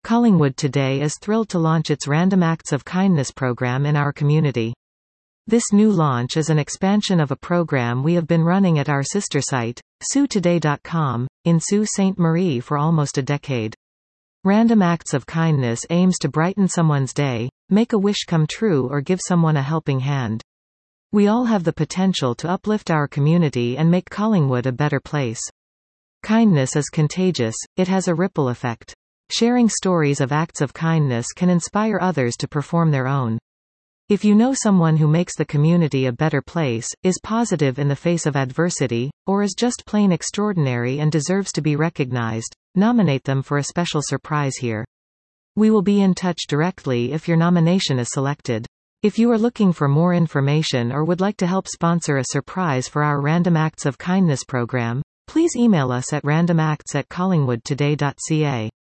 Collingwood Today is thrilled to launch its Random Acts of Kindness program in our community. This new launch is an expansion of a program we have been running at our sister site, SiouxToday.com, in Sault Ste. Marie for almost a decade. Random Acts of Kindness aims to brighten someone's day, make a wish come true, or give someone a helping hand. We all have the potential to uplift our community and make Collingwood a better place. Kindness is contagious, it has a ripple effect. Sharing stories of acts of kindness can inspire others to perform their own. If you know someone who makes the community a better place, is positive in the face of adversity, or is just plain extraordinary and deserves to be recognized, nominate them for a special surprise here. We will be in touch directly if your nomination is selected. If you are looking for more information or would like to help sponsor a surprise for our Random Acts of Kindness program, please email us at randomacts@collingwoodtoday.ca.